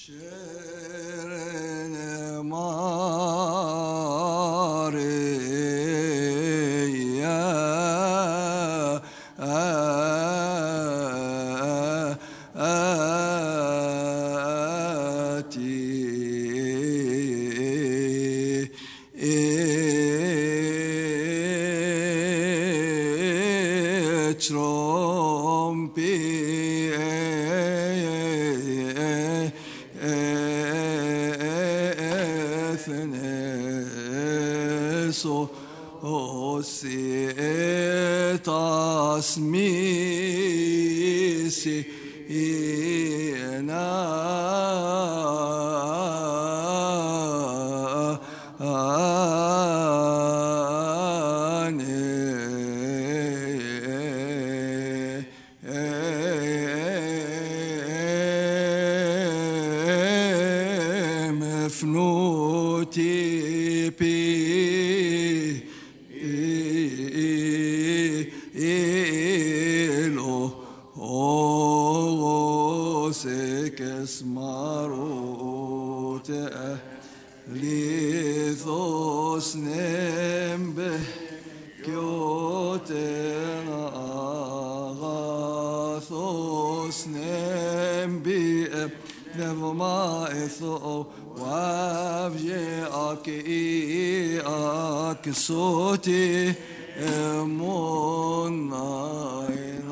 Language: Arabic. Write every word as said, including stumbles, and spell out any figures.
شيرين ماريا آتي ترومبي Εθνέσο όσοι έτας μίση εινά مفنوتي بي إلو أوسك اسماروت ليثوس نمبه كيوتنا آغاثوس نمبي نفما إثو وابجي أكي أكسوتي مون